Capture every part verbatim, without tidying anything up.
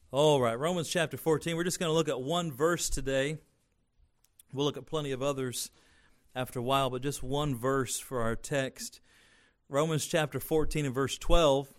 All right, Romans chapter fourteen. We're just going to look at one verse today. We'll look at plenty of others after a while, but just one verse for our text. Romans chapter fourteen and verse twelve.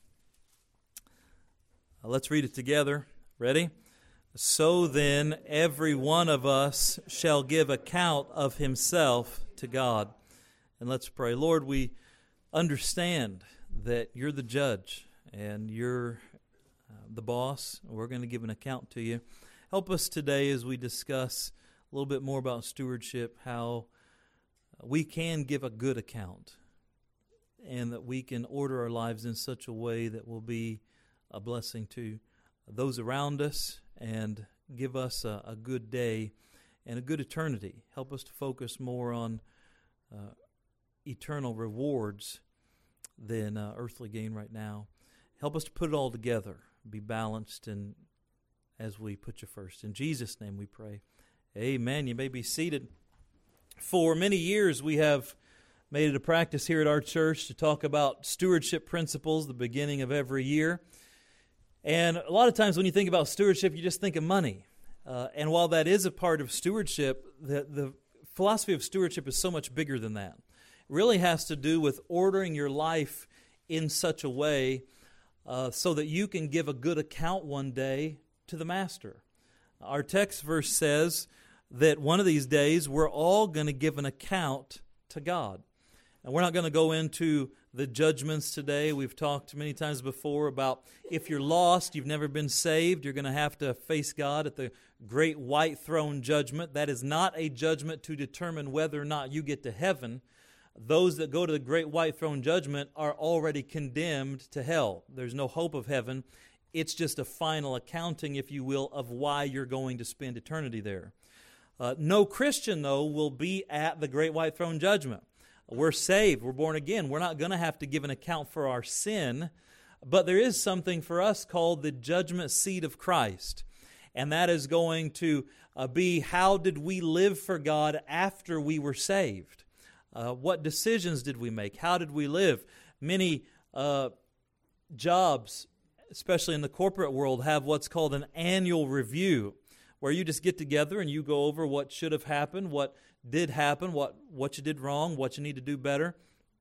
Uh, let's read it together. Ready? So then, every one of us shall give account of himself to God. And let's pray. Lord, we understand that you're the judge and you're uh, the boss. We're going to give an account to you. Help us today as we discuss a little bit more about stewardship, how we can give a good account and that we can order our lives in such a way that will be a blessing to those around us and give us a, a good day and a good eternity. Help us to focus more on uh, eternal rewards than uh, earthly gain right now. Help us to put it all together, be balanced, and as we put you first. In Jesus' name we pray. Amen. You may be seated. For many years we have made it a practice here at our church to talk about stewardship principles the beginning of every year. And a lot of times when you think about stewardship, you just think of money. Uh, and while that is a part of stewardship, the, the philosophy of stewardship is so much bigger than that. It really has to do with ordering your life in such a way uh, so that you can give a good account one day to the Master. Our text verse says that one of these days we're all going to give an account to God. And we're not going to go into the judgments today. We've talked many times before about if you're lost, you've never been saved, you're going to have to face God at the great white throne judgment. That is not a judgment to determine whether or not you get to heaven. Those that go to the great white throne judgment are already condemned to hell. There's no hope of heaven. It's just a final accounting, if you will, of why you're going to spend eternity there. Uh, no Christian, though, will be at the great white throne judgment. We're saved. We're born again. We're not going to have to give an account for our sin, but there is something for us called the judgment seat of Christ, and that is going to uh, be how did we live for God after we were saved? Uh, what decisions did we make? How did we live? Many uh, jobs, especially in the corporate world, have what's called an annual review, where you just get together and you go over what should have happened, what did happen, what, what you did wrong, what you need to do better.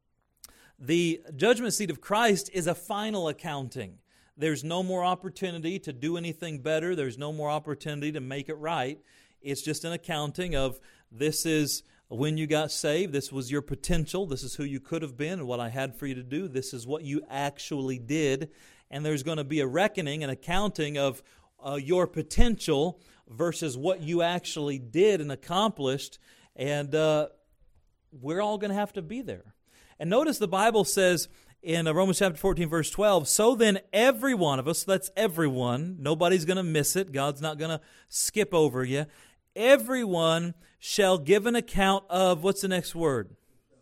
The judgment seat of Christ is a final accounting. There's no more opportunity to do anything better. There's no more opportunity to make it right. It's just an accounting of this is when you got saved, this was your potential, this is who you could have been and what I had for you to do, this is what you actually did. And there's going to be a reckoning, an accounting of uh, your potential versus what you actually did and accomplished. And uh, we're all going to have to be there. And notice the Bible says in uh, Romans chapter fourteen, verse twelve, so then every one of us, that's everyone, nobody's going to miss it, God's not going to skip over you, everyone shall give an account of, what's the next word?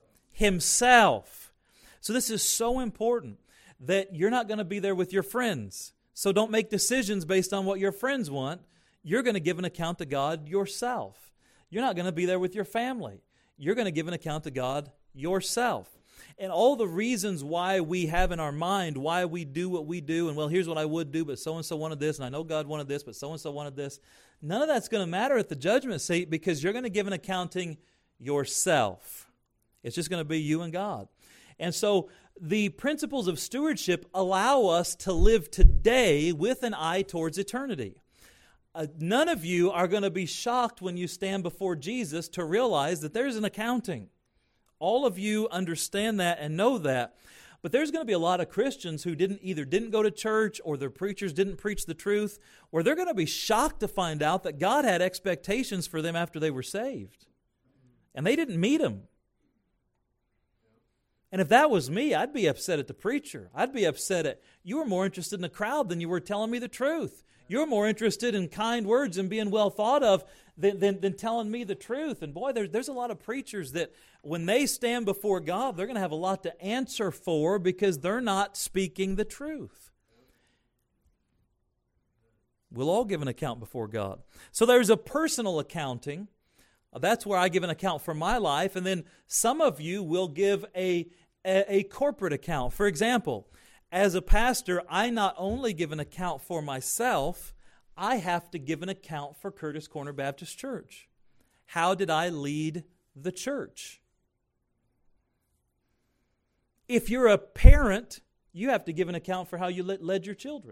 Himself. So this is so important that you're not going to be there with your friends. So don't make decisions based on what your friends want. You're going to give an account to God yourself. You're not going to be there with your family. You're going to give an account to God yourself. And all the reasons why we have in our mind, why we do what we do, and well, here's what I would do, but so-and-so wanted this, and I know God wanted this, but so-and-so wanted this. None of that's going to matter at the judgment seat because you're going to give an accounting yourself. It's just going to be you and God. And so the principles of stewardship allow us to live today with an eye towards eternity. Uh, none of you are going to be shocked when you stand before Jesus to realize that there's an accounting. All of you understand that and know that. But there's going to be a lot of Christians who didn't either didn't go to church or their preachers didn't preach the truth, or they're going to be shocked to find out that God had expectations for them after they were saved. And they didn't meet Him. And if that was me, I'd be upset at the preacher. I'd be upset at, you were more interested in the crowd than you were telling me the truth. You're more interested in kind words and being well thought of than, than, than telling me the truth. And boy, there, there's a lot of preachers that when they stand before God, they're going to have a lot to answer for because they're not speaking the truth. We'll all give an account before God. So there's a personal accounting. That's where I give an account for my life. And then some of you will give a, a, a corporate account. For example, as a pastor, I not only give an account for myself, I have to give an account for Curtis Corner Baptist Church. How did I lead the church? If you're a parent, you have to give an account for how you led your children.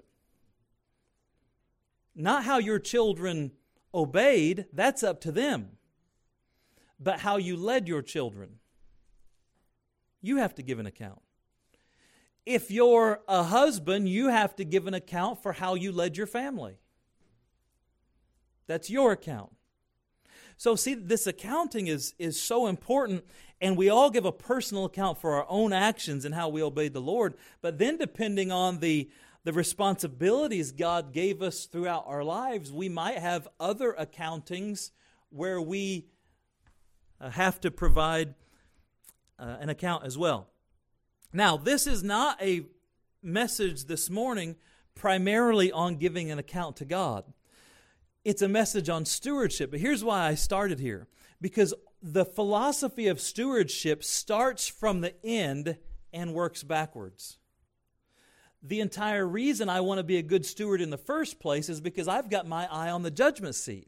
Not how your children obeyed, that's up to them. But how you led your children, you have to give an account. If you're a husband, you have to give an account for how you led your family. That's your account. So see, this accounting is, is so important, and we all give a personal account for our own actions and how we obeyed the Lord. But then depending on the, the responsibilities God gave us throughout our lives, we might have other accountings where we uh, have to provide uh, an account as well. Now, this is not a message this morning primarily on giving an account to God. It's a message on stewardship. But here's why I started here. Because the philosophy of stewardship starts from the end and works backwards. The entire reason I want to be a good steward in the first place is because I've got my eye on the judgment seat.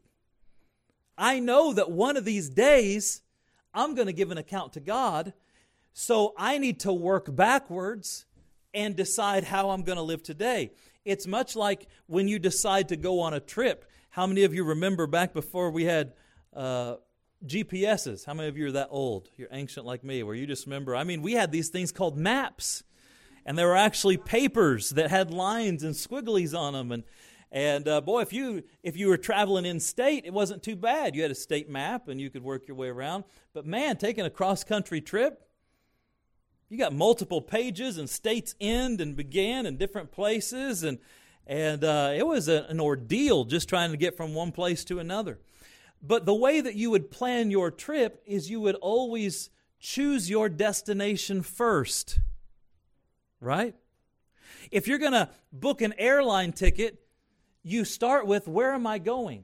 I know that one of these days I'm going to give an account to God, so I need to work backwards and decide how I'm going to live today. It's much like when you decide to go on a trip. How many of you remember back before we had uh, G P S's? How many of you are that old? You're ancient like me, where you just remember. I mean, we had these things called maps, and there were actually papers that had lines and squigglies on them. And and uh, boy, if you if you were traveling in state, it wasn't too bad. You had a state map, and you could work your way around. But man, taking a cross country trip, you got multiple pages, and states end and began in different places, and And uh, it was a, an ordeal just trying to get from one place to another. But the way that you would plan your trip is you would always choose your destination first, right? If you're going to book an airline ticket, you start with, where am I going?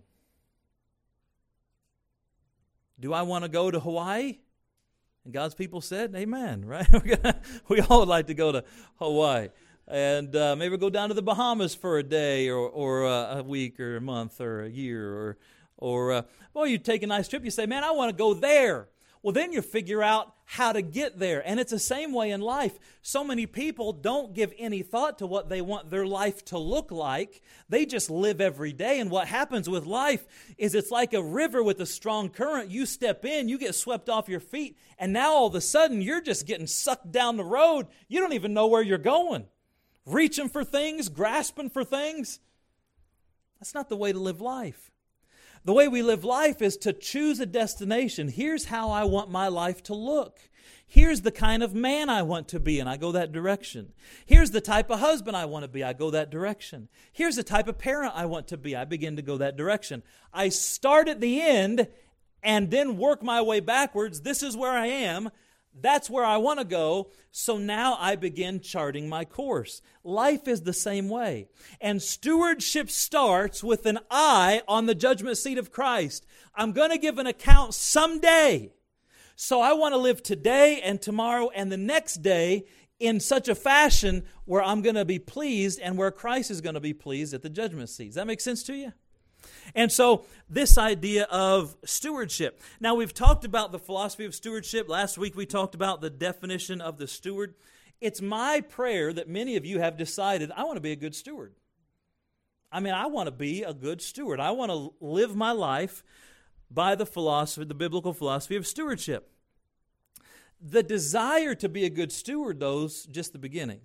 Do I want to go to Hawaii? And God's people said, amen, right? We all would like to go to Hawaii. And uh, maybe go down to the Bahamas for a day or, or uh, a week or a month or a year. Or, or uh, well, you take a nice trip. You say, man, I want to go there. Well, then you figure out how to get there. And it's the same way in life. So many people don't give any thought to what they want their life to look like. They just live every day. And what happens with life is it's like a river with a strong current. You step in, you get swept off your feet. And now all of a sudden, you're just getting sucked down the road. You don't even know where you're going. Reaching for things, grasping for things. That's not the way to live life. The way we live life is to choose a destination. Here's how I want my life to look. Here's the kind of man I want to be, and I go that direction. Here's the type of husband I want to be, I go that direction. Here's the type of parent I want to be, I begin to go that direction. I start at the end and then work my way backwards. This is where I am. That's where I want to go, so now I begin charting my course. Life is the same way. And stewardship starts with an eye on the judgment seat of Christ. I'm going to give an account someday. So I want to live today and tomorrow and the next day in such a fashion where I'm going to be pleased and where Christ is going to be pleased at the judgment seat. Does that make sense to you? And so this idea of stewardship. Now, we've talked about the philosophy of stewardship. Last week we talked about the definition of the steward. It's my prayer that many of you have decided, I want to be a good steward. I mean, I want to be a good steward. I want to live my life by the philosophy, the biblical philosophy of stewardship. The desire to be a good steward, though, is just the beginning.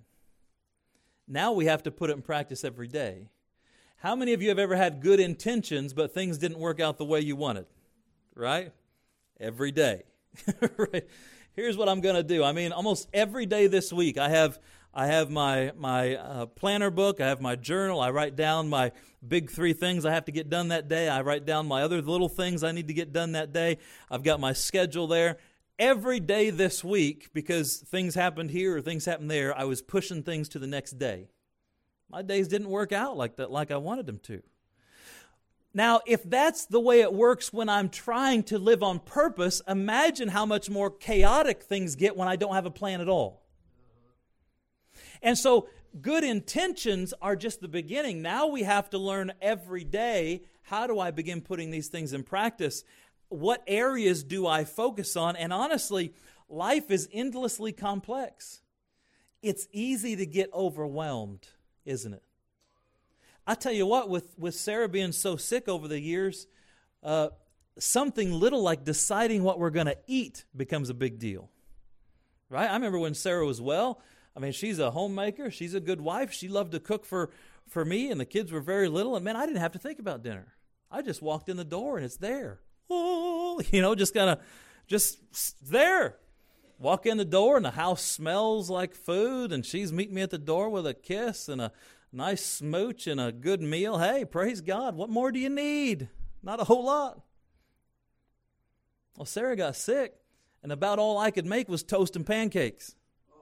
Now we have to put it in practice every day. How many of you have ever had good intentions, but things didn't work out the way you wanted? Right? Every day. Right? Here's what I'm going to do. I mean, almost every day this week, I have I have my my uh, planner book. I have my journal. I write down my big three things I have to get done that day. I write down my other little things I need to get done that day. I've got my schedule there. Every day this week, because things happened here or things happened there, I was pushing things to the next day. My days didn't work out like that, like I wanted them to. Now, if that's the way it works when I'm trying to live on purpose, imagine how much more chaotic things get when I don't have a plan at all. And so good intentions are just the beginning. Now we have to learn every day, how do I begin putting these things in practice? What areas do I focus on? And honestly, life is endlessly complex. It's easy to get overwhelmed, isn't it? I tell you what, with, with Sarah being so sick over the years, uh, something little like deciding what we're going to eat becomes a big deal. Right? I remember when Sarah was well, I mean, she's a homemaker. She's a good wife. She loved to cook for, for me, and the kids were very little. And, man, I didn't have to think about dinner. I just walked in the door, and it's there. Oh, you know, just kind of, just there. Walk in the door, and the house smells like food, and she's meeting me at the door with a kiss and a nice smooch and a good meal. Hey, praise God. What more do you need? Not a whole lot. Well, Sarah got sick, and about all I could make was toast and pancakes.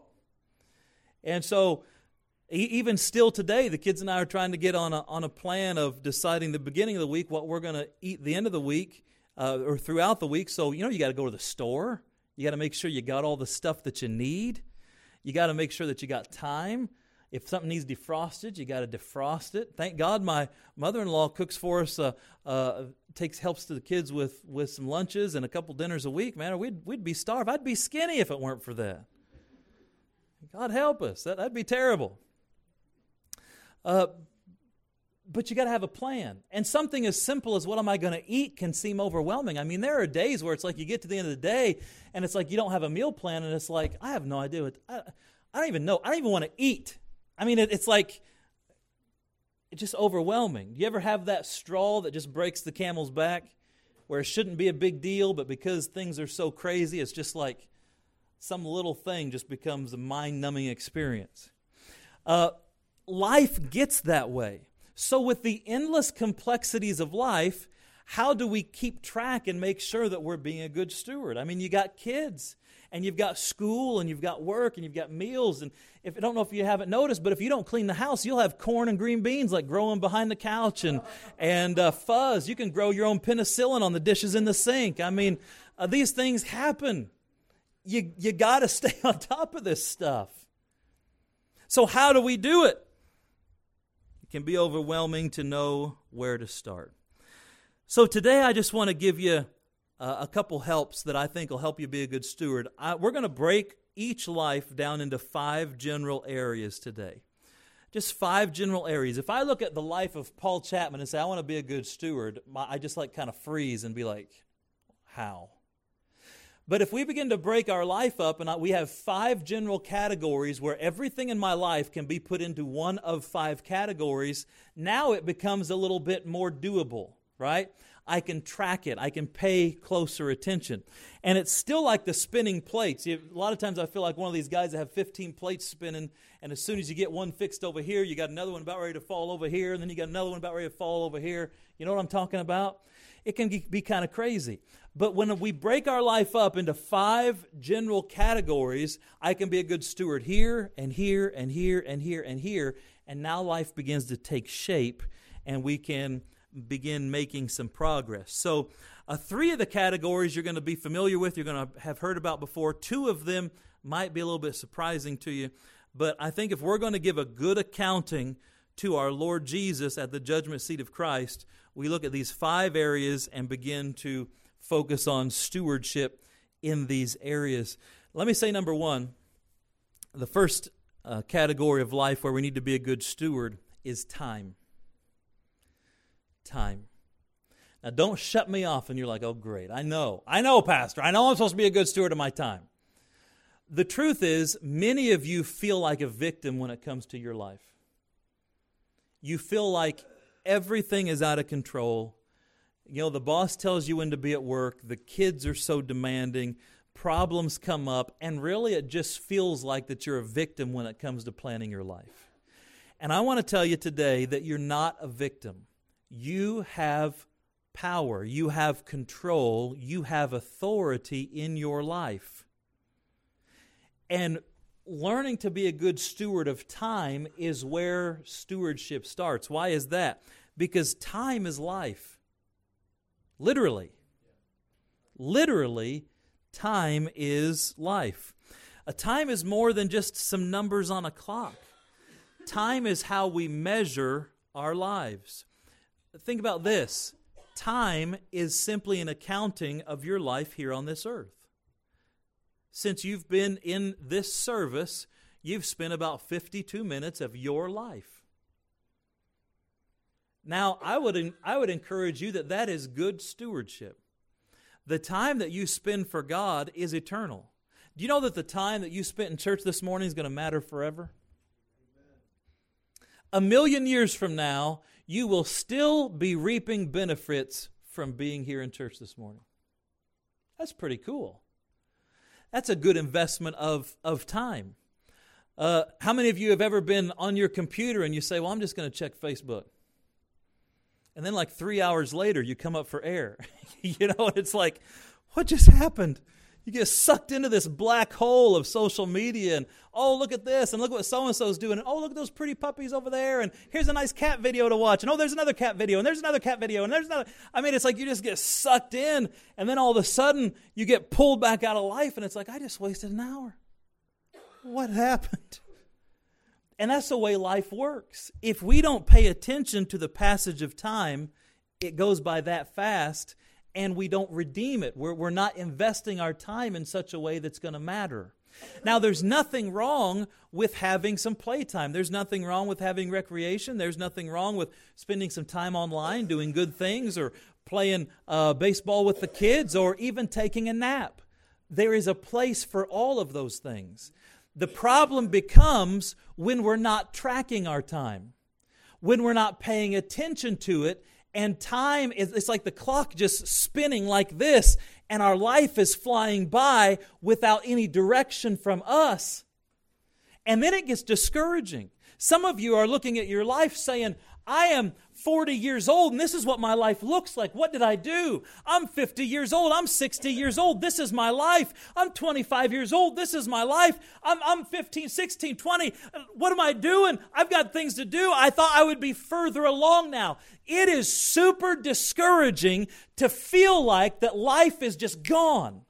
And so, even still today, the kids and I are trying to get on a on a plan of deciding the beginning of the week what we're going to eat the end of the week uh, or throughout the week. So, you know, you got to go to the store. You got to make sure you got all the stuff that you need. You got to make sure that you got time. If something needs defrosted, you got to defrost it. Thank God my mother-in-law cooks for us, uh, uh, takes helps to the kids with, with some lunches and a couple dinners a week. Man, we'd we'd be starved. I'd be skinny if it weren't for that. God help us. That, that'd be terrible. Uh, but you got to have a plan. And something as simple as what am I going to eat can seem overwhelming. I mean, there are days where it's like you get to the end of the day and it's like you don't have a meal plan and it's like, I have no idea. What, I, I don't even know. I don't even want to eat. I mean, it, it's like, it's just overwhelming. Do you ever have that straw that just breaks the camel's back where it shouldn't be a big deal, but because things are so crazy, it's just like, some little thing just becomes a mind-numbing experience. Uh, life gets that way. So with the endless complexities of life, how do we keep track and make sure that we're being a good steward? I mean, you got kids, and you've got school, and you've got work, and you've got meals. And if I don't know if you haven't noticed, but if you don't clean the house, you'll have corn and green beans like growing behind the couch, and and uh, fuzz. You can grow your own penicillin on the dishes in the sink. I mean, uh, these things happen. You, you got to stay on top of this stuff. So how do we do it? It can be overwhelming to know where to start. So today I just want to give you uh, a couple helps that I think will help you be a good steward. I, we're going to break each life down into five general areas today. Just five general areas. If I look at the life of Paul Chapman and say, I want to be a good steward, my, I just like kind of freeze and be like, how? But if we begin to break our life up, and we have five general categories where everything in my life can be put into one of five categories, now it becomes a little bit more doable, right? I can track it. I can pay closer attention. And it's still like the spinning plates. You, a lot of times I feel like one of these guys that have fifteen plates spinning, and as soon as you get one fixed over here, you got another one about ready to fall over here, and then you got another one about ready to fall over here. You know what I'm talking about? It can be kind of crazy. But when we break our life up into five general categories, I can be a good steward here and here and here and here and here. And now life begins to take shape and we can begin making some progress. So uh, three of the categories you're going to be familiar with, you're going to have heard about before. Two of them might be a little bit surprising to you. But I think if we're going to give a good accounting to our Lord Jesus at the judgment seat of Christ, we look at these five areas and begin to focus on stewardship in these areas. Let me say number one, the first uh, category of life where we need to be a good steward is time. Time. Now don't shut me off and you're like, oh great, I know, I know Pastor, I know I'm supposed to be a good steward of my time. The truth is, many of you feel like a victim when it comes to your life. You feel like everything is out of control. You know, the boss tells you when to be at work. The kids are so demanding. Problems come up. And really, it just feels like that you're a victim when it comes to planning your life. And I want to tell you today that you're not a victim. You have power. You have control. You have authority in your life. And learning to be a good steward of time is where stewardship starts. Why is that? Because time is life. Literally. Literally, time is life. A time is more than just some numbers on a clock. Time is how we measure our lives. Think about this. Time is simply an accounting of your life here on this earth. Since you've been in this service, you've spent about fifty-two minutes of your life. Now, I would, I would encourage you that that is good stewardship. The time that you spend for God is eternal. Do you know that the time that you spent in church this morning is going to matter forever? A million years from now, you will still be reaping benefits from being here in church this morning. That's pretty cool. That's a good investment of, of time. Uh, how many of you have ever been on your computer and you say, well, I'm just going to check Facebook? And then like three hours later, you come up for air. You know, it's like, what just happened? You get sucked into this black hole of social media and, oh, look at this, and look what so-and-so's doing, and oh, look at those pretty puppies over there, and here's a nice cat video to watch, and oh, there's another cat video, and there's another cat video, and there's another. I mean, it's like you just get sucked in, and then all of a sudden, you get pulled back out of life, and it's like, I just wasted an hour. What happened? And that's the way life works. If we don't pay attention to the passage of time, it goes by that fast, and we don't redeem it. We're, we're not investing our time in such a way that's going to matter. Now, there's nothing wrong with having some playtime. There's nothing wrong with having recreation. There's nothing wrong with spending some time online, doing good things, or playing uh, baseball with the kids, or even taking a nap. There is a place for all of those things. The problem becomes when we're not tracking our time, when we're not paying attention to it, and time is, it's like the clock just spinning like this, and our life is flying by without any direction from us. And then it gets discouraging. Some of you are looking at your life saying, I am forty years old, and this is what my life looks like. What did I do? I'm fifty years old. I'm sixty years old. This is my life. I'm twenty-five years old. This is my life. I'm, I'm fifteen, sixteen, twenty. What am I doing? I've got things to do. I thought I would be further along now. It is super discouraging to feel like that life is just gone.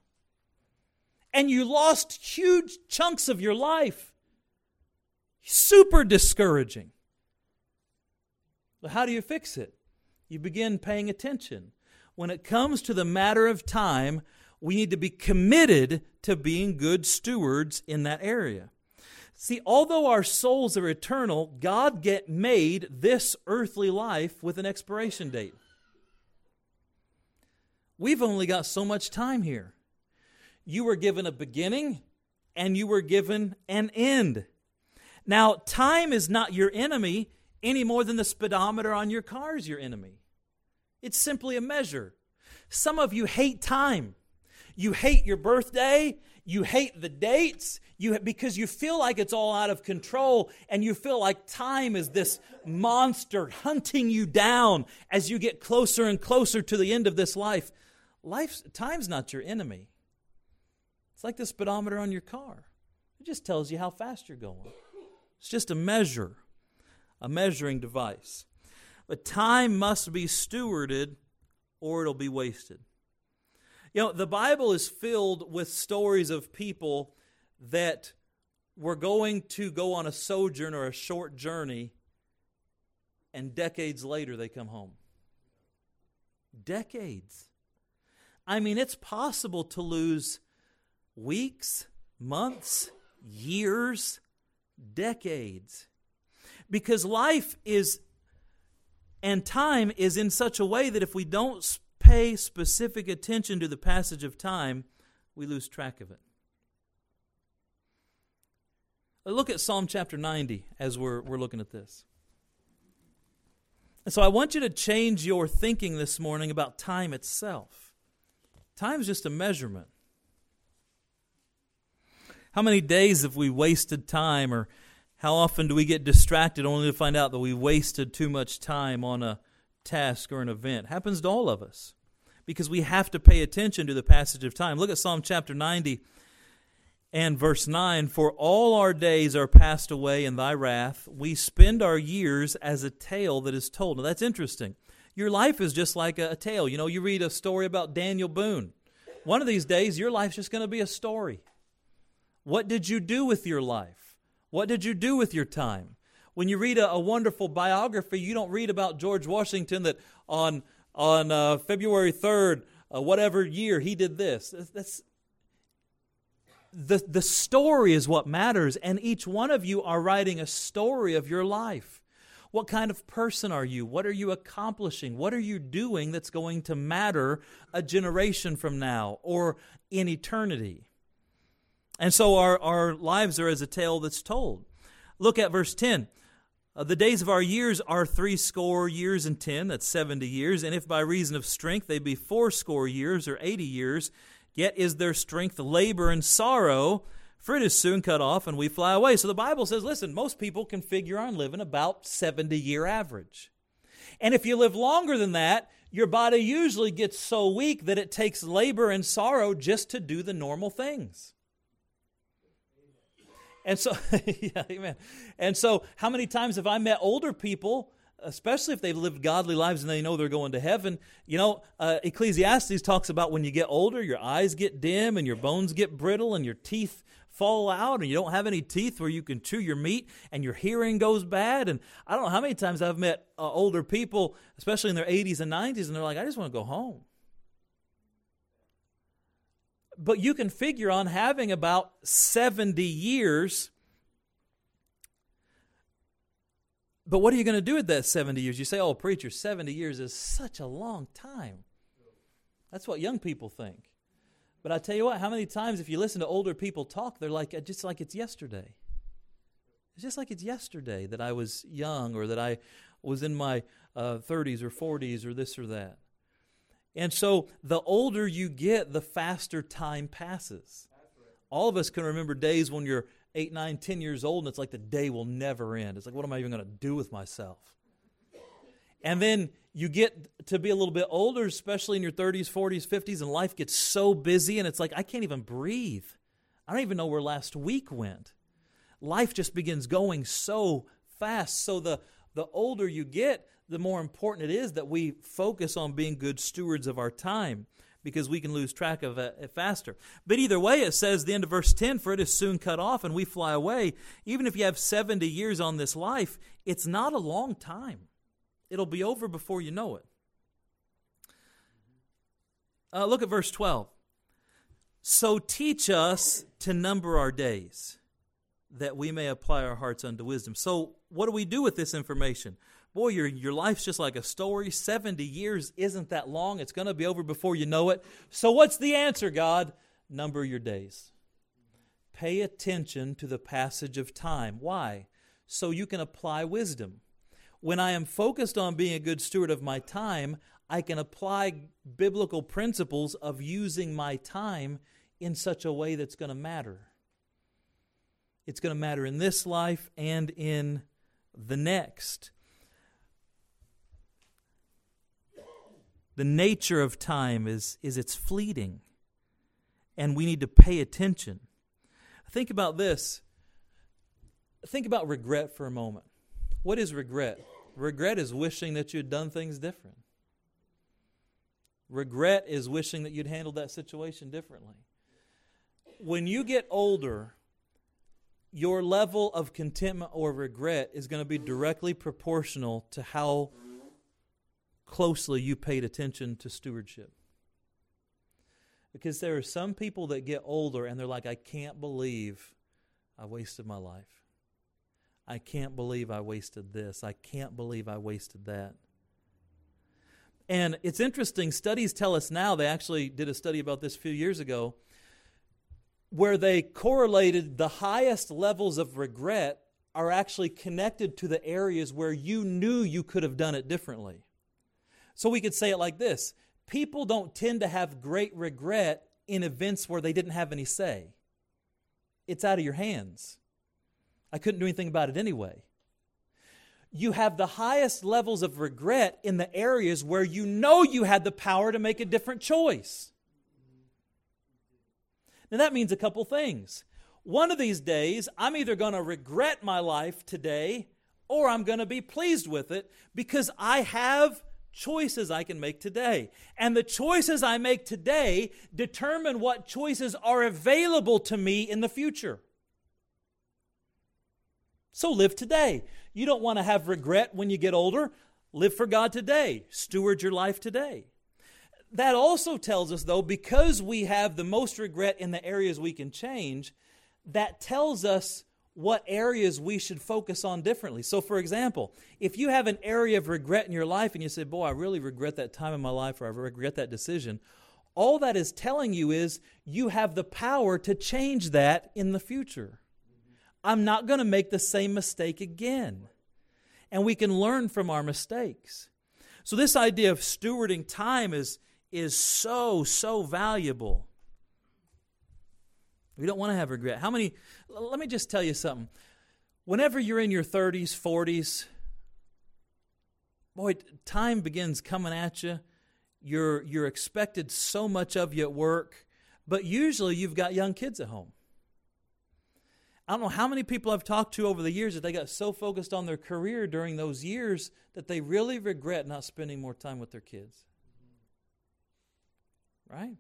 And you lost huge chunks of your life. Super discouraging. But how do you fix it? You begin paying attention. When it comes to the matter of time, we need to be committed to being good stewards in that area. See, although our souls are eternal, God get made this earthly life with an expiration date. We've only got so much time here. You were given a beginning and you were given an end. Now, time is not your enemy any more than the speedometer on your car is your enemy. It's simply a measure. Some of you hate time. You hate your birthday. You hate the dates you because you feel like it's all out of control, and you feel like time is this monster hunting you down as you get closer and closer to the end of this life. Life's, time's not your enemy. It's like the speedometer on your car. It just tells you how fast you're going. It's just a measure. A measuring device. But time must be stewarded or it'll be wasted. You know, the Bible is filled with stories of people that were going to go on a sojourn or a short journey, and decades later they come home. Decades. I mean, it's possible to lose weeks, months, years, decades. Because life is, and time is in such a way that if we don't pay specific attention to the passage of time, we lose track of it. Look at Psalm chapter ninety as we're, we're looking at this. And so I want you to change your thinking this morning about time itself. Time's just a measurement. How many days have we wasted time, or how often do we get distracted only to find out that we wasted too much time on a task or an event? It happens to all of us because we have to pay attention to the passage of time. Look at Psalm chapter ninety and verse nine. For all our days are passed away in thy wrath. We spend our years as a tale that is told. Now that's interesting. Your life is just like a, a tale. You know, you read a story about Daniel Boone. One of these days, your life's just going to be a story. What did you do with your life? What did you do with your time? When you read a, a wonderful biography, you don't read about George Washington that on on uh, February third, uh, whatever year, he did this. That's, that's the the story is what matters, and each one of you are writing a story of your life. What kind of person are you? What are you accomplishing? What are you doing that's going to matter a generation from now or in eternity? And so our, our lives are as a tale that's told. Look at verse ten. Uh, the days of our years are threescore years and ten, that's seventy years. And if by reason of strength they be fourscore years or eighty years, yet is their strength labor and sorrow, for it is soon cut off and we fly away. So the Bible says, listen, most people can figure on living about seventy-year average. And if you live longer than that, your body usually gets so weak that it takes labor and sorrow just to do the normal things. And so, yeah, amen. And so, how many times have I met older people, especially if they've lived godly lives and they know they're going to heaven? You know, uh, Ecclesiastes talks about when you get older, your eyes get dim and your bones get brittle and your teeth fall out and you don't have any teeth where you can chew your meat and your hearing goes bad. And I don't know how many times I've met uh, older people, especially in their eighties and nineties, and they're like, I just want to go home. But you can figure on having about seventy years. But what are you going to do with that seventy years? You say, oh, preacher, seventy years is such a long time. That's what young people think. But I tell you what, how many times if you listen to older people talk, they're like, just like it's yesterday. It's just like it's yesterday that I was young or that I was in my uh, thirties or forties or this or that. And so the older you get, the faster time passes. All of us can remember days when you're eight, nine, ten years old and it's like the day will never end. It's like, what am I even going to do with myself? And then you get to be a little bit older, especially in your thirties, forties, fifties, and life gets so busy and it's like, I can't even breathe. I don't even know where last week went. Life just begins going so fast. So the, the older you get, the more important it is that we focus on being good stewards of our time, because we can lose track of it faster. But either way, it says, the end of verse ten, for it is soon cut off and we fly away. Even if you have seventy years on this life, it's not a long time. It'll be over before you know it. Uh, look at verse twelve. So teach us to number our days, that we may apply our hearts unto wisdom. So what do we do with this information? Boy, your, your life's just like a story. seventy years isn't that long. It's going to be over before you know it. So what's the answer, God? Number your days. Pay attention to the passage of time. Why? So you can apply wisdom. When I am focused on being a good steward of my time, I can apply biblical principles of using my time in such a way that's going to matter. It's going to matter in this life and in the next. The nature of time is, is it's fleeting, and we need to pay attention. Think about this. Think about regret for a moment. What is regret? Regret is wishing that you'd done things different. Regret is wishing that you'd handled that situation differently. When you get older, your level of contentment or regret is going to be directly proportional to how closely you paid attention to stewardship. Because there are some people that get older and they're like, I can't believe I wasted my life. I can't believe I wasted this. I can't believe I wasted that. And it's interesting, studies tell us now, they actually did a study about this a few years ago, where they correlated the highest levels of regret are actually connected to the areas where you knew you could have done it differently. So we could say it like this. People don't tend to have great regret in events where they didn't have any say. It's out of your hands. I couldn't do anything about it anyway. You have the highest levels of regret in the areas where you know you had the power to make a different choice. Now that means a couple things. One of these days, I'm either going to regret my life today or I'm going to be pleased with it because I have choices I can make today. And the choices I make today determine what choices are available to me in the future. So live today. You don't want to have regret when you get older. Live for God today. Steward your life today. That also tells us, though, because we have the most regret in the areas we can change, that tells us what areas we should focus on differently. So, for example, if you have an area of regret in your life and you say, boy, I really regret that time in my life, or I regret that decision, all that is telling you is you have the power to change that in the future. I'm not going to make the same mistake again. And we can learn from our mistakes. So this idea of stewarding time is, is so, so valuable. We don't want to have regret. How many, let me just tell you something. Whenever you're in your thirties, forties, boy, time begins coming at you. You're, you're expected so much of you at work, but usually you've got young kids at home. I don't know how many people I've talked to over the years that they got so focused on their career during those years that they really regret not spending more time with their kids. Right?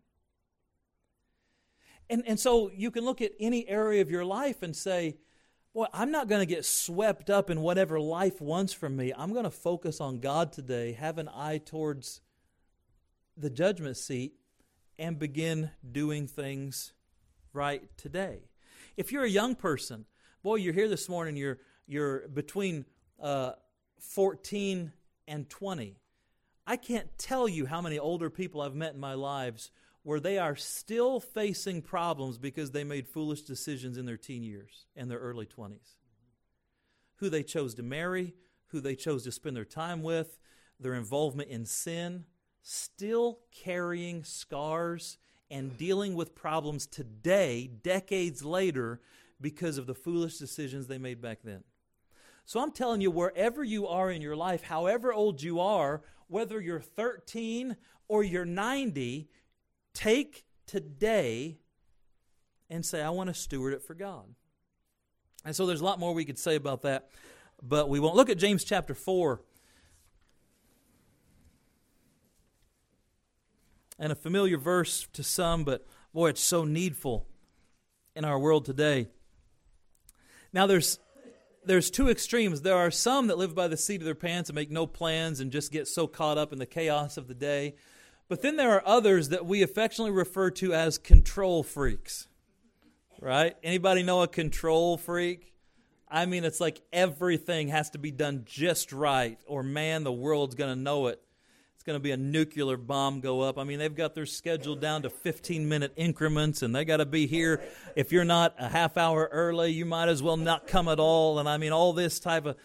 And, and so you can look at any area of your life and say, boy, I'm not going to get swept up in whatever life wants from me. I'm going to focus on God today, have an eye towards the judgment seat, and begin doing things right today. If you're a young person, boy, you're here this morning, you're you're between uh, fourteen and twenty. I can't tell you how many older people I've met in my lives where they are still facing problems because they made foolish decisions in their teen years and their early twenties. Who they chose to marry, who they chose to spend their time with, their involvement in sin, still carrying scars and dealing with problems today, decades later, because of the foolish decisions they made back then. So I'm telling you, wherever you are in your life, however old you are, whether you're thirteen or you're ninety, take today and say, I want to steward it for God. And so there's a lot more we could say about that, but we won't. Look at James chapter four. And a familiar verse to some, but boy, it's so needful in our world today. Now, there's there's two extremes. There are some that live by the seat of their pants and make no plans and just get so caught up in the chaos of the day. But then there are others that we affectionately refer to as control freaks. Right? Anybody know a control freak? I mean, it's like everything has to be done just right, or man, the world's going to know it. Going to be a nuclear bomb go up. I mean, they've got their schedule down to fifteen-minute increments, and they got to be here. If you're not a half hour early, you might as well not come at all. And I mean, all this type of...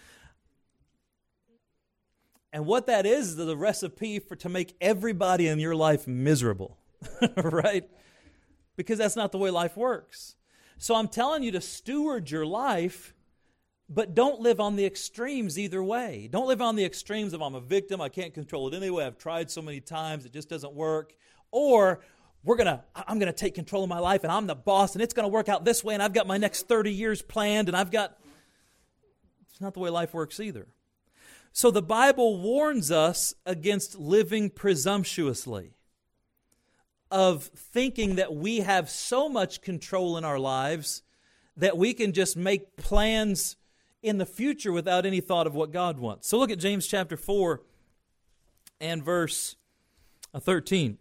And what that is is the recipe for to make everybody in your life miserable, right? Because that's not the way life works. So I'm telling you to steward your life, but don't live on the extremes either way. Don't live on the extremes of I'm a victim, I can't control it anyway, I've tried so many times, it just doesn't work. Or we're gonna, I'm going to take control of my life and I'm the boss and it's going to work out this way and I've got my next thirty years planned and I've got... It's not the way life works either. So the Bible warns us against living presumptuously, of thinking that we have so much control in our lives that we can just make plans in the future without any thought of what God wants. So look at James chapter four and verse thirteen.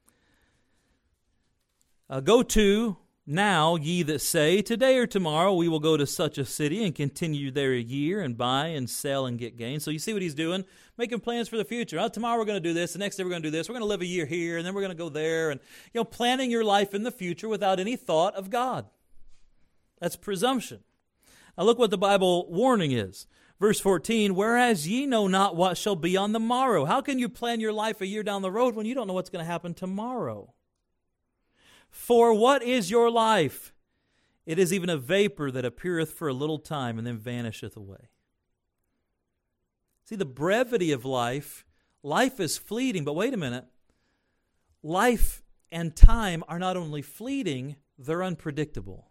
Uh, Go to now, ye that say, today or tomorrow we will go to such a city and continue there a year and buy and sell and get gain. So you see what he's doing? Making plans for the future. Oh, tomorrow we're going to do this. The next day we're going to do this. We're going to live a year here and then we're going to go there. And, you know, planning your life in the future without any thought of God. That's presumption. Now look what the Bible warning is. Verse fourteen, whereas ye know not what shall be on the morrow. How can you plan your life a year down the road when you don't know what's going to happen tomorrow? For what is your life? It is even a vapor that appeareth for a little time and then vanisheth away. See, the brevity of life, life is fleeting, but wait a minute. Life and time are not only fleeting, they're unpredictable.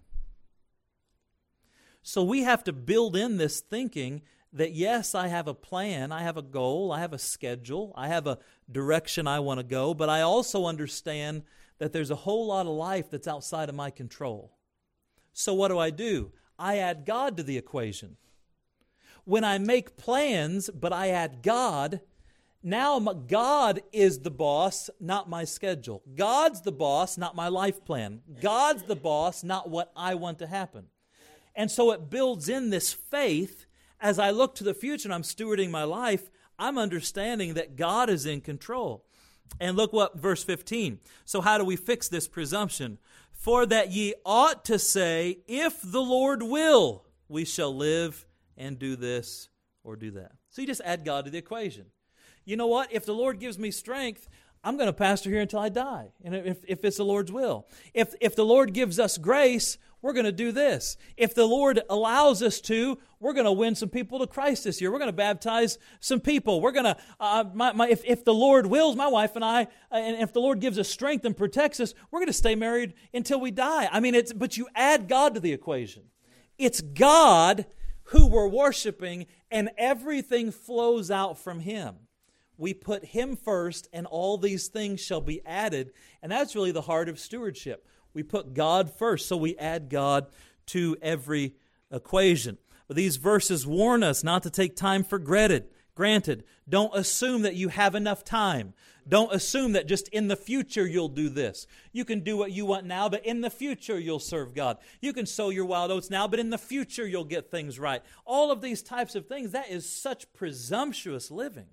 So we have to build in this thinking that yes, I have a plan, I have a goal, I have a schedule, I have a direction I want to go, but I also understand that there's a whole lot of life that's outside of my control. So what do I do? I add God to the equation. when I make plans, but I add God, now God is the boss, not my schedule. God's the boss, not my life plan. God's the boss, not what I want to happen. And so it builds in this faith. As I look to the future and I'm stewarding my life, I'm understanding that God is in control. And look what verse fifteen. So how do we fix this presumption? For that ye ought to say, if the Lord will, we shall live and do this or do that. So you just add God to the equation. You know what? If the Lord gives me strength, I'm going to pastor here until I die, and if, if it's the Lord's will. If, if the Lord gives us grace, we're going to do this. If the Lord allows us to, we're going to win some people to Christ this year. We're going to baptize some people. We're going to, uh, my, my, if, if the Lord wills, my wife and I, uh, and if the Lord gives us strength and protects us, we're going to stay married until we die. I mean, it's, but you add God to the equation. It's God who we're worshiping, and everything flows out from Him. We put Him first, and all these things shall be added. And that's really the heart of stewardship. We put God first, so we add God to every equation. But these verses warn us not to take time for granted. Granted, don't assume that you have enough time. Don't assume that just in the future you'll do this. You can do what you want now, but in the future you'll serve God. You can sow your wild oats now, but in the future you'll get things right. All of these types of things, that is such presumptuous living.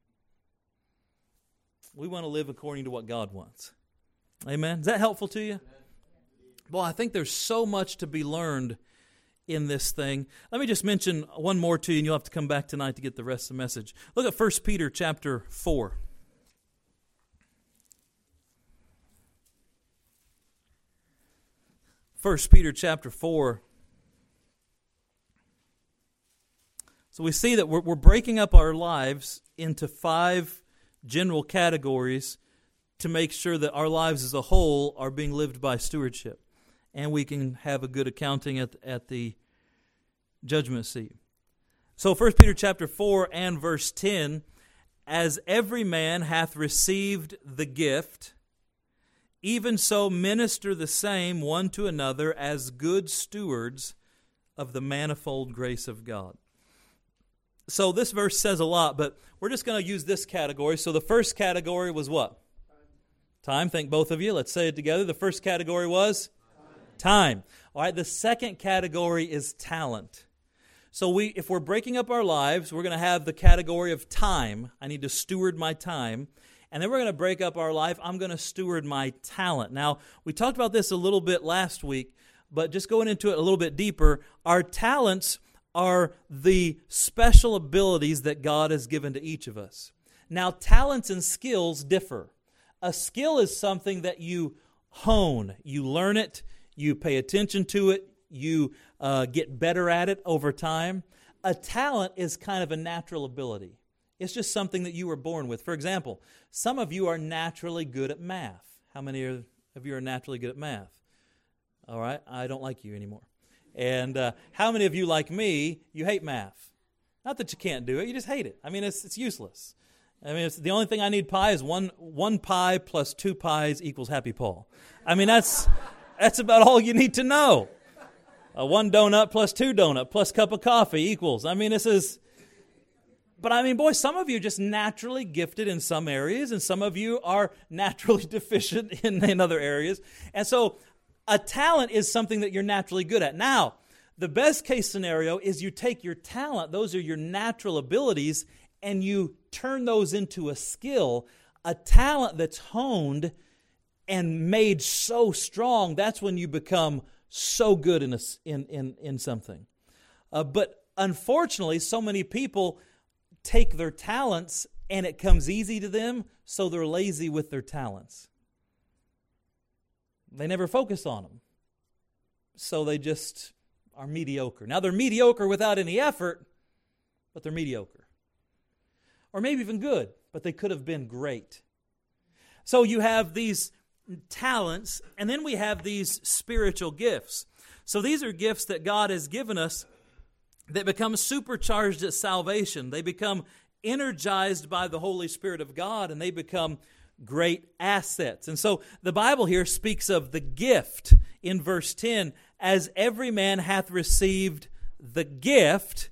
We want to live according to what God wants. Amen? Is that helpful to you? Well, I think there's so much to be learned in this thing. Let me just mention one more to you, and you'll have to come back tonight to get the rest of the message. Look at First Peter chapter four. First Peter chapter four. So we see that we're, we're breaking up our lives into five general categories to make sure that our lives as a whole are being lived by stewardship, and we can have a good accounting at, at the judgment seat. So First Peter chapter four and verse ten, as every man hath received the gift, even so minister the same one to another as good stewards of the manifold grace of God. So this verse says a lot, but we're just going to use this category. So the first category was what? Time. Thank both of you. Let's say it together. The first category was? Time. Time. All right, the second category is talent. So we, if we're breaking up our lives, we're going to have the category of time. I need to steward my time. And then we're going to break up our life. I'm going to steward my talent. Now, we talked about this a little bit last week, but just going into it a little bit deeper, our talents are the special abilities that God has given to each of us. Now, talents and skills differ. A skill is something that you hone. You learn it, you pay attention to it, you uh, get better at it over time. A talent is kind of a natural ability. It's just something that you were born with. For example, some of you are naturally good at math. How many of you are naturally good at math? All right, I don't like you anymore. And uh, how many of you, like me, you hate math? Not that you can't do it, you just hate it. I mean, it's it's useless. I mean, it's, the only thing I need pi is one one pi plus two pies equals Happy Paul. I mean, that's that's about all you need to know. Uh, one donut plus two donut plus cup of coffee equals. I mean, this is... But I mean, boy, some of you are just naturally gifted in some areas, and some of you are naturally deficient in, in other areas. And so a talent is something that you're naturally good at. Now, the best case scenario is you take your talent, those are your natural abilities, and you turn those into a skill, a talent that's honed and made so strong. That's when you become so good in a, in, in, in something. Uh, but unfortunately, so many people take their talents and it comes easy to them, so they're lazy with their talents. They never focus on them. So they just are mediocre. Now they're mediocre without any effort, but they're mediocre. Or maybe even good, but they could have been great. So you have these talents, and then we have these spiritual gifts. So these are gifts that God has given us that become supercharged at salvation. They become energized by the Holy Spirit of God, and they become great assets. And so the Bible here speaks of the gift in verse ten, as every man hath received the gift,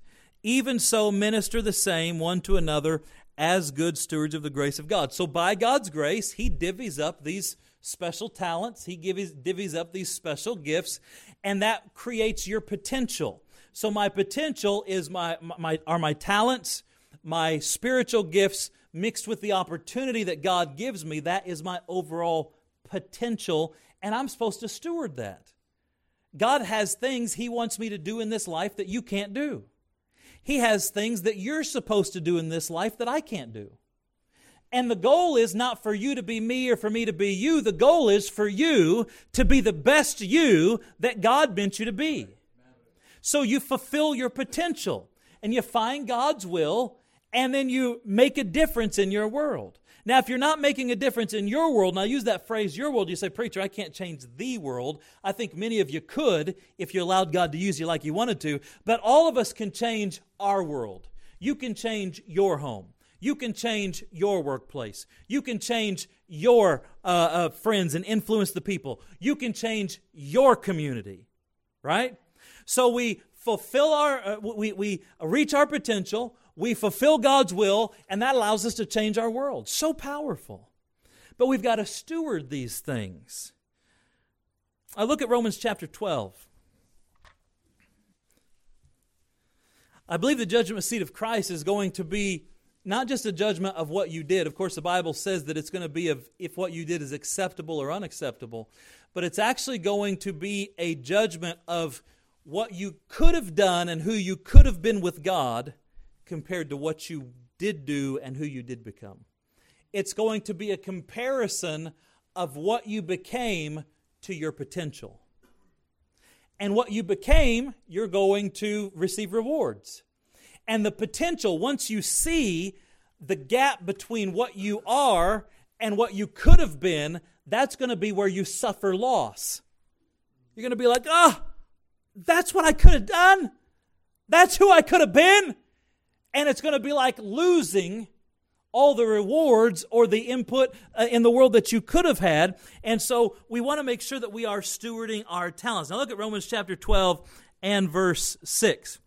even so minister the same one to another as good stewards of the grace of God. So by God's grace, He divvies up these special talents. He gives, divvies up these special gifts, and that creates your potential. So my potential is my, my are my talents, my spiritual gifts mixed with the opportunity that God gives me. That is my overall potential, and I'm supposed to steward that. God has things He wants me to do in this life that you can't do. He has things that you're supposed to do in this life that I can't do. And the goal is not for you to be me or for me to be you. The goal is for you to be the best you that God meant you to be. So you fulfill your potential and you find God's will, and then you make a difference in your world. Now, if you're not making a difference in your world, and I use that phrase, your world, you say, preacher, I can't change the world. I think many of you could if you allowed God to use you like you wanted to. But all of us can change our world. You can change your home. You can change your workplace. You can change your uh, uh, friends and influence the people. You can change your community, right? So we fulfill our, uh, we, we reach our potential, we fulfill God's will, and that allows us to change our world. So powerful. But we've got to steward these things. I look at Romans chapter twelve. I believe the judgment seat of Christ is going to be not just a judgment of what you did. Of course, the Bible says that it's going to be of if what you did is acceptable or unacceptable. But it's actually going to be a judgment of what you could have done and who you could have been with God compared to what you did do and who you did become. It's going to be a comparison of what you became to your potential. And what you became, you're going to receive rewards. And the potential, once you see the gap between what you are and what you could have been, that's going to be where you suffer loss. You're going to be like, oh, that's what I could have done. That's who I could have been. And it's going to be like losing all the rewards or the input uh, in the world that you could have had. And so we want to make sure that we are stewarding our talents. Now look at Romans chapter twelve and verse six.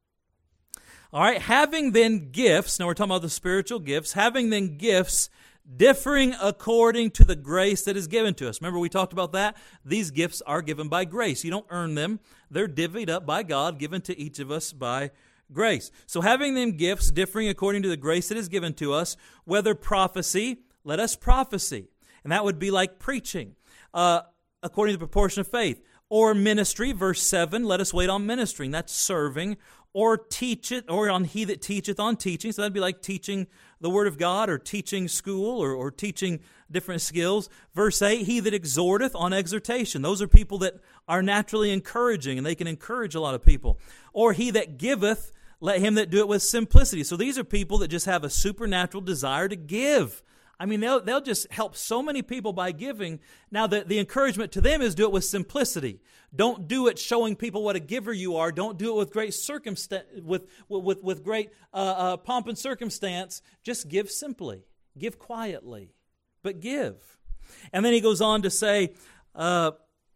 All right, having then gifts, now we're talking about the spiritual gifts, having then gifts differing according to the grace that is given to us. Remember we talked about that? These gifts are given by grace. You don't earn them. They're divvied up by God, given to each of us by grace. So having them gifts differing according to the grace that is given to us, whether prophecy, let us prophesy. And that would be like preaching, uh, according to the proportion of faith. Or ministry, verse seven, let us wait on ministering. That's serving. Or teach it, or on he that teacheth on teaching. So that'd be like teaching the Word of God, or teaching school, or, or teaching different skills. Verse eight, he that exhorteth on exhortation. Those are people that are naturally encouraging, and they can encourage a lot of people. Or he that giveth, let him that do it with simplicity. So these are people that just have a supernatural desire to give. I mean, they'll, they'll just help so many people by giving. Now, the, the encouragement to them is do it with simplicity. Don't do it showing people what a giver you are. Don't do it with great circumstance, with, with, with great uh, uh, pomp and circumstance. Just give simply. Give quietly. But give. And then he goes on to say, uh,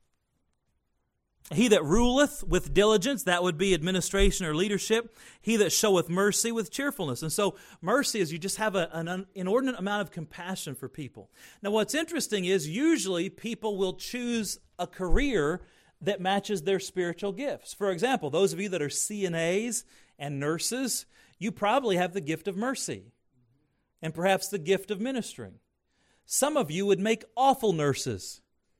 he that ruleth with diligence, that would be administration or leadership. He that showeth mercy with cheerfulness. And so mercy is you just have a, an inordinate amount of compassion for people. Now what's interesting is usually people will choose a career that matches their spiritual gifts. For example, those of you that are C N As and nurses, you probably have the gift of mercy and perhaps the gift of ministering. Some of you would make awful nurses.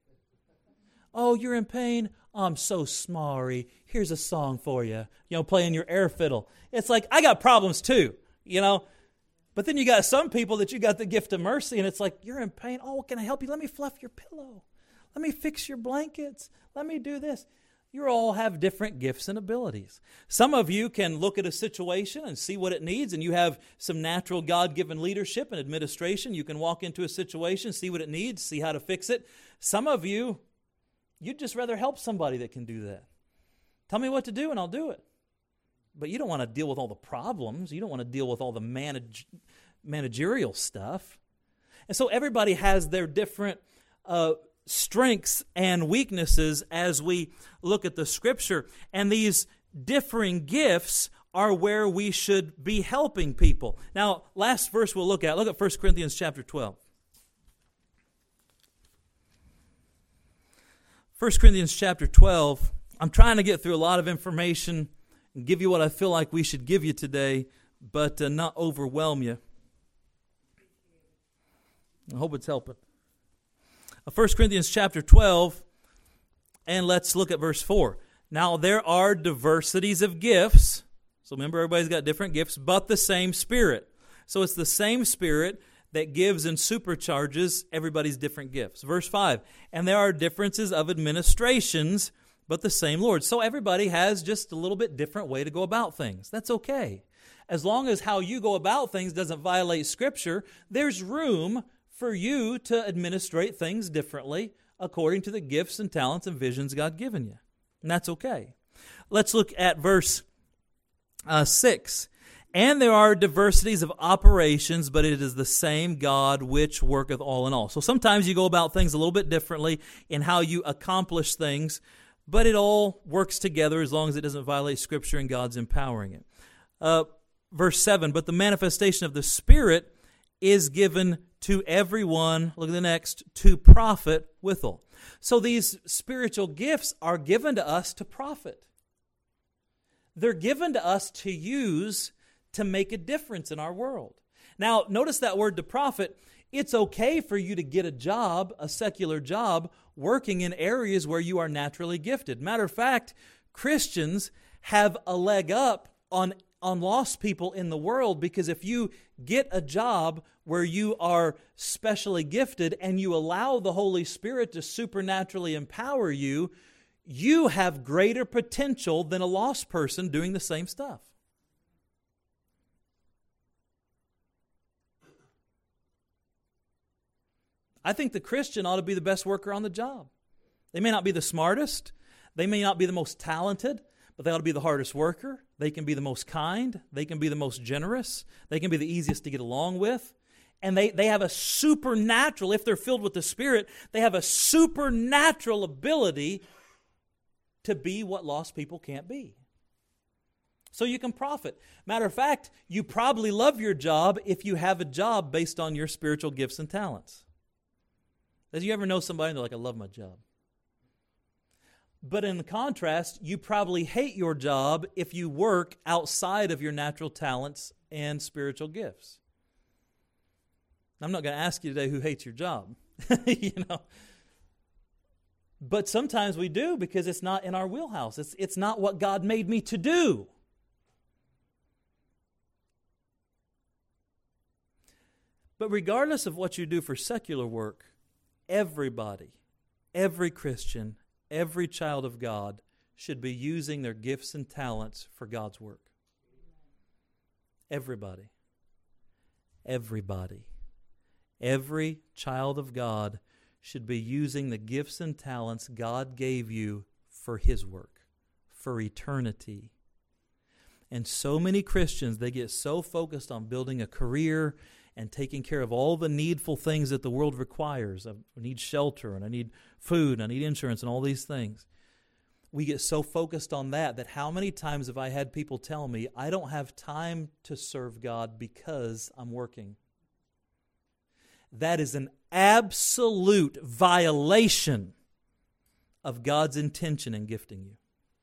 Oh, you're in pain? I'm so sorry. Here's a song for you. You know, playing your air fiddle. It's like, I got problems too, you know. But then you got some people that you got the gift of mercy, and it's like, you're in pain. Oh, can I help you? Let me fluff your pillow. Let me fix your blankets. Let me do this. You all have different gifts and abilities. Some of you can look at a situation and see what it needs, and you have some natural God-given leadership and administration. You can walk into a situation, see what it needs, see how to fix it. Some of you, you'd just rather help somebody that can do that. Tell me what to do and I'll do it. But you don't want to deal with all the problems. You don't want to deal with all the manage, managerial stuff. And so everybody has their different uh, strengths and weaknesses as we look at the Scripture. And these differing gifts are where we should be helping people. Now, last verse we'll look at, look at First Corinthians chapter twelve. First Corinthians chapter twelve, I'm trying to get through a lot of information and give you what I feel like we should give you today, but uh, not overwhelm you. I hope it's helping. Uh, First Corinthians chapter twelve, and let's look at verse four. Now there are diversities of gifts. So remember, everybody's got different gifts, but the same Spirit. So it's the same Spirit that gives and supercharges everybody's different gifts. Verse five, and there are differences of administrations, but the same Lord. So everybody has just a little bit different way to go about things. That's okay. As long as how you go about things doesn't violate Scripture, there's room for you to administrate things differently according to the gifts and talents and visions God given you. And that's okay. Let's look at verse uh, six. And there are diversities of operations, but it is the same God which worketh all in all. So sometimes you go about things a little bit differently in how you accomplish things, but it all works together as long as it doesn't violate Scripture and God's empowering it. Uh, verse seven, but the manifestation of the Spirit is given to everyone, look at the next, to profit withal. So these spiritual gifts are given to us to profit. They're given to us to use to make a difference in our world. Now, notice that word to profit. It's okay for you to get a job, a secular job, working in areas where you are naturally gifted. Matter of fact, Christians have a leg up on, on lost people in the world, because if you get a job where you are specially gifted and you allow the Holy Spirit to supernaturally empower you, you have greater potential than a lost person doing the same stuff. I think the Christian ought to be the best worker on the job. They may not be the smartest. They may not be the most talented, but they ought to be the hardest worker. They can be the most kind. They can be the most generous. They can be the easiest to get along with. And they, they have a supernatural, if they're filled with the Spirit, they have a supernatural ability to be what lost people can't be. So you can profit. Matter of fact, you probably love your job if you have a job based on your spiritual gifts and talents. Did you ever know somebody and they're like, I love my job? But in the contrast, you probably hate your job if you work outside of your natural talents and spiritual gifts. I'm not going to ask you today who hates your job, you know. But sometimes we do, because it's not in our wheelhouse. It's, it's not what God made me to do. But regardless of what you do for secular work, everybody, every Christian, every child of God should be using their gifts and talents for God's work. Everybody. Everybody. Every child of God should be using the gifts and talents God gave you for His work, for eternity. And so many Christians, they get so focused on building a career and taking care of all the needful things that the world requires. I need shelter, and I need food, and I need insurance, and all these things. We get so focused on that that how many times have I had people tell me, I don't have time to serve God because I'm working. That is an absolute violation of God's intention in gifting you.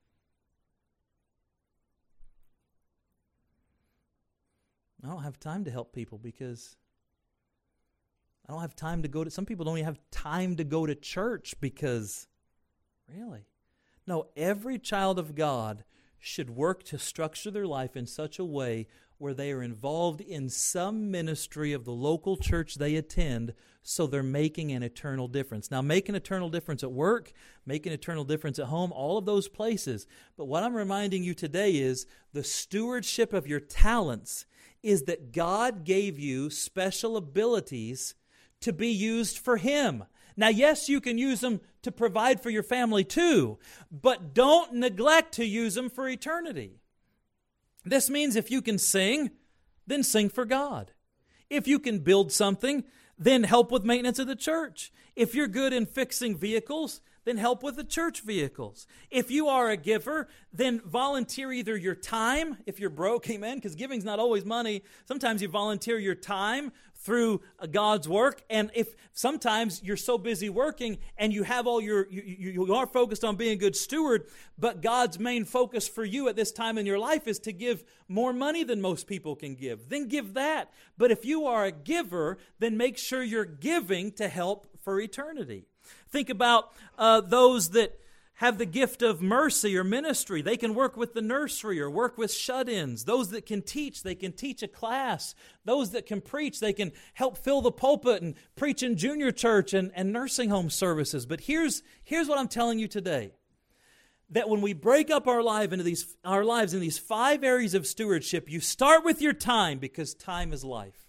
I don't have time to help people because I don't have time to go to, some people don't even have time to go to church because, really? No, every child of God should work to structure their life in such a way where they are involved in some ministry of the local church they attend, so they're making an eternal difference. Now, make an eternal difference at work, make an eternal difference at home, all of those places. But what I'm reminding you today is the stewardship of your talents is that God gave you special abilities to be used for Him. Now, yes, you can use them to provide for your family too, but don't neglect to use them for eternity. This means if you can sing, then sing for God. If you can build something, then help with maintenance of the church. If you're good in fixing vehicles, then help with the church vehicles. If you are a giver, then volunteer either your time, if you're broke, amen, because giving's not always money. Sometimes you volunteer your time through God's work, and if sometimes you're so busy working and you have all your, you, you, you are focused on being a good steward, but God's main focus for you at this time in your life is to give more money than most people can give, then give that. But if you are a giver, then make sure you're giving to help for eternity. Think about uh, those that have the gift of mercy or ministry. They can work with the nursery or work with shut-ins. Those that can teach, they can teach a class. Those that can preach, they can help fill the pulpit and preach in junior church and, and nursing home services. But here's, here's what I'm telling you today. That when we break up our life into these our lives in these five areas of stewardship, you start with your time, because time is life.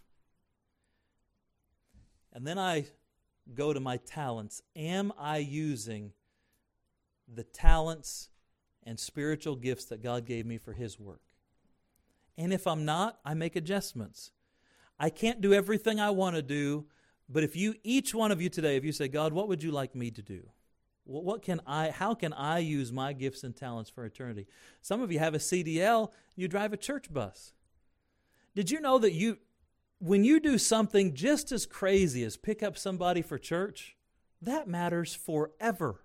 And then I go to my talents. Am I using the talents and spiritual gifts that God gave me for His work? And if I'm not, I make adjustments. I can't do everything I want to do, but if you, each one of you today, if you say, God, what would you like me to do? What can I, how can I use my gifts and talents for eternity? Some of you have a C D L, you drive a church bus. Did you know that you, when you do something just as crazy as pick up somebody for church, that matters forever.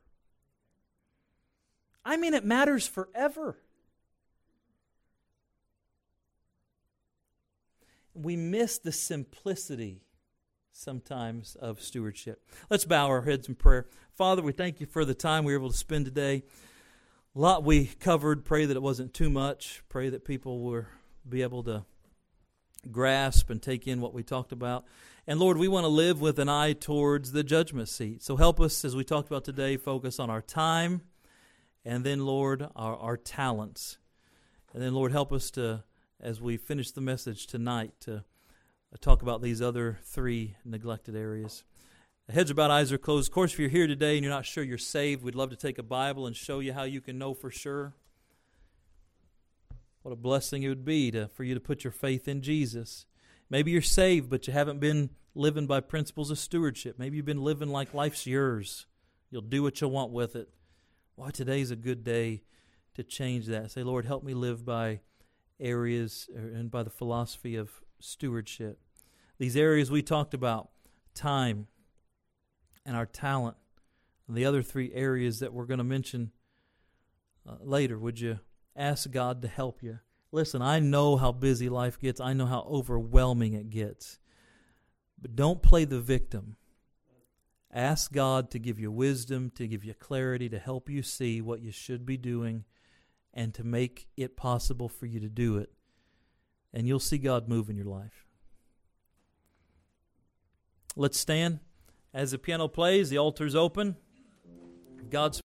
I mean, it matters forever. We miss the simplicity sometimes of stewardship. Let's bow our heads in prayer. Father, we thank you for the time we were able to spend today. A lot we covered. Pray that it wasn't too much. Pray that people will be able to grasp and take in what we talked about. And Lord, we want to live with an eye towards the judgment seat. So help us, as we talked about today, focus on our time, and then, Lord, our, our talents. And then, Lord, help us to, as we finish the message tonight, to talk about these other three neglected areas. The heads are bowed, eyes are closed. Of course, if you're here today and you're not sure you're saved, we'd love to take a Bible and show you how you can know for sure. What a blessing it would be to, for you to put your faith in Jesus. Maybe you're saved, but you haven't been living by principles of stewardship. Maybe you've been living like life's yours. You'll do what you want with it. Why, today's a good day to change that. Say, Lord, help me live by areas and by the philosophy of stewardship. These areas we talked about, time and our talent, and the other three areas that we're going to mention uh, later. Would you ask God to help you? Listen, I know how busy life gets. I know how overwhelming it gets. But don't play the victim. Ask God to give you wisdom, to give you clarity, to help you see what you should be doing, and to make it possible for you to do it. And you'll see God move in your life. Let's stand. As the piano plays, the altar's open. God's